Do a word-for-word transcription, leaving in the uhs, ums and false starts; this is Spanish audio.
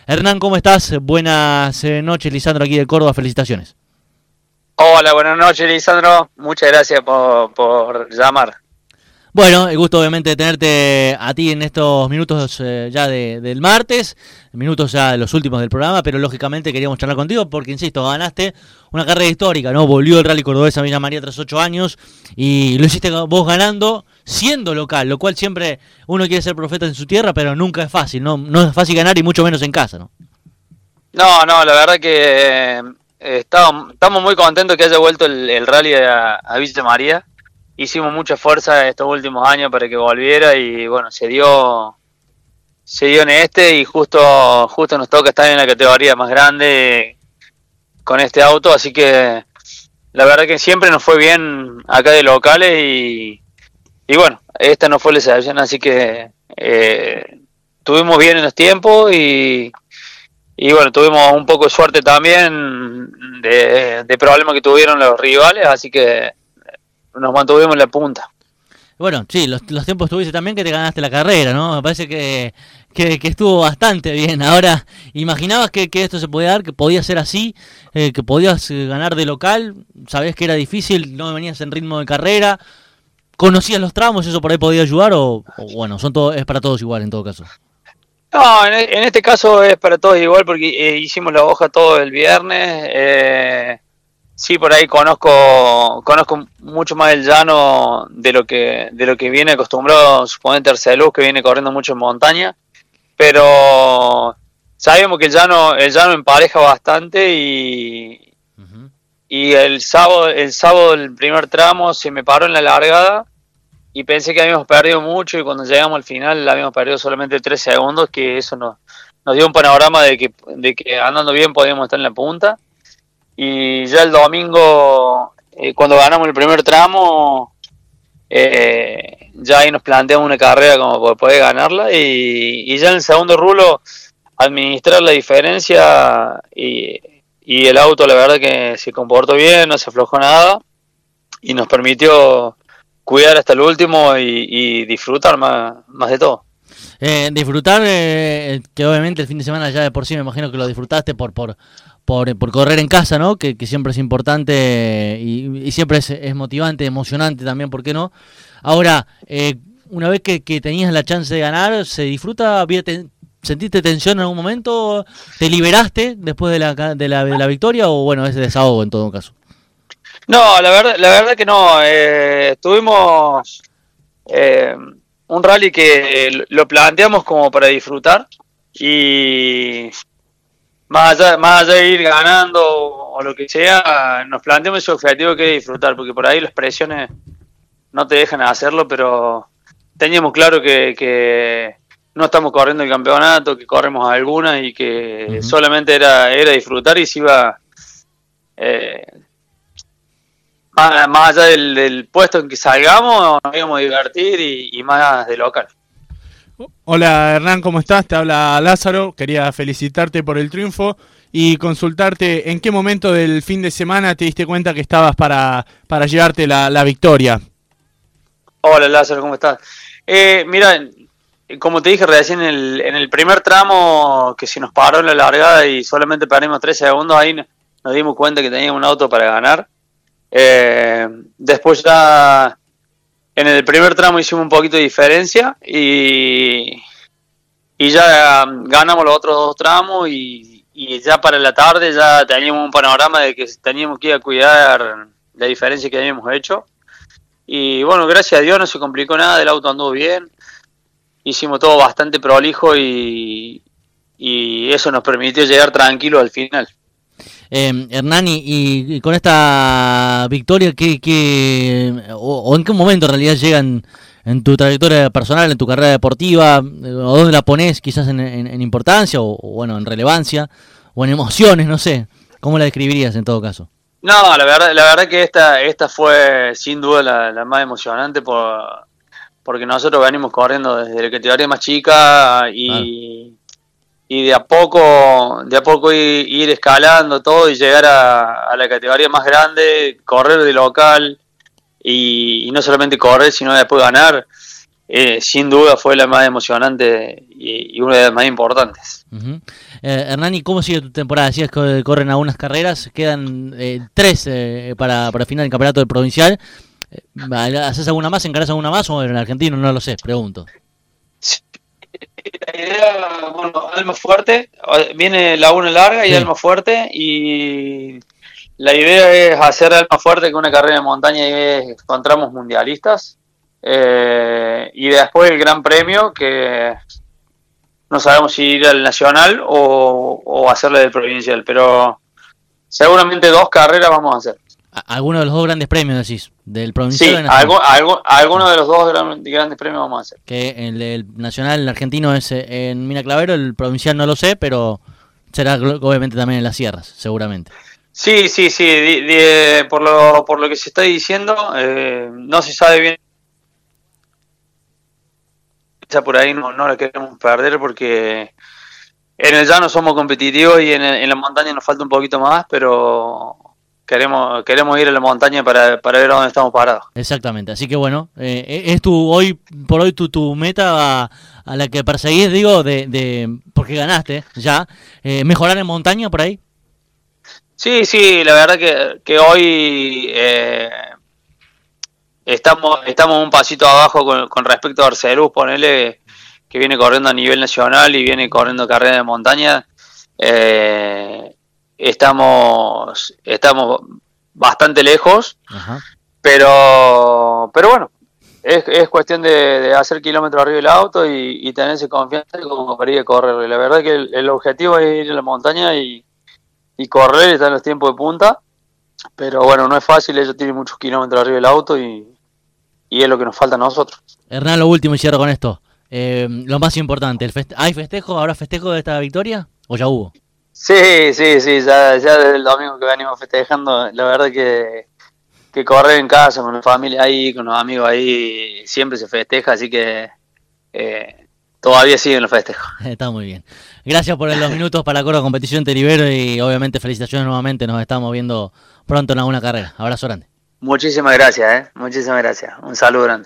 Hernán, ¿cómo estás? Buenas eh, noches, Lisandro, aquí de Córdoba, felicitaciones. Hola, buenas noches, Lisandro. Muchas gracias por, por llamar. Bueno, el gusto obviamente de tenerte a ti en estos minutos eh, ya de, del martes, minutos ya los últimos del programa, pero lógicamente queríamos charlar contigo porque, insisto, ganaste una carrera histórica, ¿no? Volvió el Rally Cordobés a Villa María tras ocho años y lo hiciste vos ganando siendo local, lo cual siempre uno quiere ser profeta en su tierra, pero nunca es fácil, ¿no? No es fácil ganar y mucho menos en casa, ¿no? No, no, la verdad que eh, estamos, estamos muy contentos que haya vuelto el, el rally a, a Villa María. Hicimos mucha fuerza estos últimos años para que volviera y bueno, se dio se dio en este y justo justo nos toca estar en la categoría más grande con este auto, así que la verdad que siempre nos fue bien acá de locales y, y bueno, esta no fue la excepción, así que eh, tuvimos bien en los tiempos y, y bueno, tuvimos un poco de suerte también de, de problemas que tuvieron los rivales, así que nos mantuvimos en la punta. Bueno, sí, los, los tiempos tuviste también que te ganaste la carrera, ¿no? Me parece que, que, que estuvo bastante bien. Ahora, ¿imaginabas que, que esto se podía dar, que podía ser así, eh, que podías ganar de local? ¿Sabías que era difícil? ¿No venías en ritmo de carrera? ¿Conocías los tramos? ¿Eso por ahí podía ayudar? ¿O, o bueno, son todo, es para todos igual en todo caso? No, en, en este caso es para todos igual porque eh, hicimos la hoja todo el viernes. Eh, sí, por ahí conozco conozco mucho más el llano de lo que de lo que viene acostumbrado, suponete Arceluz, que viene corriendo mucho en montaña, pero sabemos que el llano el llano empareja bastante y Uh-huh. y el sábado el sábado el primer tramo se me paró en la largada y pensé que habíamos perdido mucho y cuando llegamos al final habíamos perdido solamente tres segundos, que eso nos, nos dio un panorama de que, de que andando bien podíamos estar en la punta. Y ya el domingo, eh, cuando ganamos el primer tramo, eh, ya ahí nos planteamos una carrera como para poder ganarla y, y ya en el segundo rulo administrar la diferencia y, y el auto la verdad que se comportó bien, no se aflojó nada y nos permitió cuidar hasta el último y, y disfrutar más, más de todo. Eh, disfrutar, eh, que obviamente el fin de semana ya de por sí me imagino que lo disfrutaste por por por, por correr en casa, ¿no? Que, que siempre es importante y, y siempre es, es motivante, emocionante también, ¿por qué no? Ahora, eh, una vez que, que tenías la chance de ganar, ¿se disfruta? Te, ¿Sentiste tensión en algún momento? ¿Te liberaste después de la, de la, de la victoria o bueno, es desahogo en todo caso? No, la verdad, la verdad que no. Eh, tuvimos eh, un rally que lo planteamos como para disfrutar y más allá, más allá de ir ganando o lo que sea, nos planteamos ese objetivo que es disfrutar, porque por ahí las presiones no te dejan hacerlo, pero teníamos claro que, que no estamos corriendo el campeonato, que corremos algunas y que Uh-huh. solamente era, era disfrutar y se iba... Eh, Más, más allá del, del puesto en que salgamos, nos íbamos a divertir y, y más de local. Hola Hernán, ¿cómo estás? Te habla Lázaro, quería felicitarte por el triunfo y consultarte en qué momento del fin de semana te diste cuenta que estabas para, para llevarte la, la victoria. Hola Lázaro, ¿cómo estás? Eh, mira, como te dije recién, en el, en el primer tramo que se nos paró en la largada y solamente perdimos tres segundos, ahí nos dimos cuenta que teníamos un auto para ganar. Eh, después ya en el primer tramo hicimos un poquito de diferencia y, y ya ganamos los otros dos tramos y, y ya para la tarde ya teníamos un panorama de que teníamos que ir a cuidar la diferencia que habíamos hecho y bueno, gracias a Dios no se complicó nada, el auto anduvo bien, hicimos todo bastante prolijo y, y eso nos permitió llegar tranquilo al final. Eh, Hernán, y, y con esta victoria, ¿qué, qué, o, o en qué momento en realidad llegan en tu trayectoria personal, en tu carrera deportiva? ¿O dónde la pones quizás en, en, en importancia, o, o bueno, en relevancia, o en emociones, no sé? ¿Cómo la describirías en todo caso? No, la verdad, la verdad que esta, esta fue sin duda la, la más emocionante por, porque nosotros venimos corriendo desde la categoría más chica y... Claro. Y de a poco, de a poco ir, ir escalando todo y llegar a, a la categoría más grande, correr de local y, y no solamente correr, sino después ganar. eh, sin duda fue la más emocionante y, y una de las más importantes. Uh-huh. eh, Hernán, ¿cómo sigue tu temporada? Decías que corren algunas carreras, quedan eh, tres eh, para, para final del campeonato del provincial. ¿Haces alguna más? ¿Encarás alguna más o en el argentino? No lo sé, pregunto. Sí, la idea, bueno, Alma Fuerte, viene la una larga y sí. Alma Fuerte, y la idea es hacer Alma Fuerte con una carrera de montaña y es con tramos mundialistas, eh, y después el Gran Premio, que no sabemos si ir al nacional o, o hacerle del provincial, pero seguramente dos carreras vamos a hacer. ¿Alguno de los dos grandes premios, decís? ¿Del provincial? Sí, algo, algo, alguno de los dos gran, grandes premios vamos a hacer. Que el, el nacional, el argentino es en Mina Clavero, el provincial no lo sé, pero será obviamente también en las sierras, seguramente. Sí, sí, sí, di, di, por, lo, por lo que se está diciendo, eh, no se sabe bien. Por ahí no, no la queremos perder porque en el llano somos competitivos y en, el, en la montaña nos falta un poquito más, pero... Queremos, queremos ir a la montaña para, para ver dónde estamos parados. Exactamente, así que bueno, eh, es tu hoy por hoy tu, tu meta a, a la que perseguís, digo, de, de porque ganaste ya, eh, mejorar en montaña por ahí. Sí, sí, la verdad que, que hoy eh, estamos estamos un pasito abajo con, con respecto a Arcelus, ponele que viene corriendo a nivel nacional y viene corriendo carrera de montaña. Eh, estamos estamos bastante lejos. Ajá. pero pero bueno, es, es cuestión de, de hacer kilómetros arriba del auto y, y tenerse confianza como para ir a correr. La verdad que el, el objetivo es ir a la montaña y, y correr, está en los tiempos de punta, pero bueno, no es fácil, ellos tienen muchos kilómetros arriba del auto y, y es lo que nos falta a nosotros. Hernán, lo último y cierro con esto, eh, lo más importante, el feste- ¿hay festejo? ¿Habrá festejo de esta victoria o ya hubo? Sí, sí, sí, ya, ya desde el domingo que venimos festejando, la verdad que, que correr en casa, con la familia ahí, con los amigos ahí, siempre se festeja, así que eh, todavía siguen los festejos. Está muy bien. Gracias por los minutos para la Corva Competición Te Libero y obviamente felicitaciones nuevamente, nos estamos viendo pronto en alguna carrera. Abrazo grande. Muchísimas gracias, eh, muchísimas gracias, un saludo grande.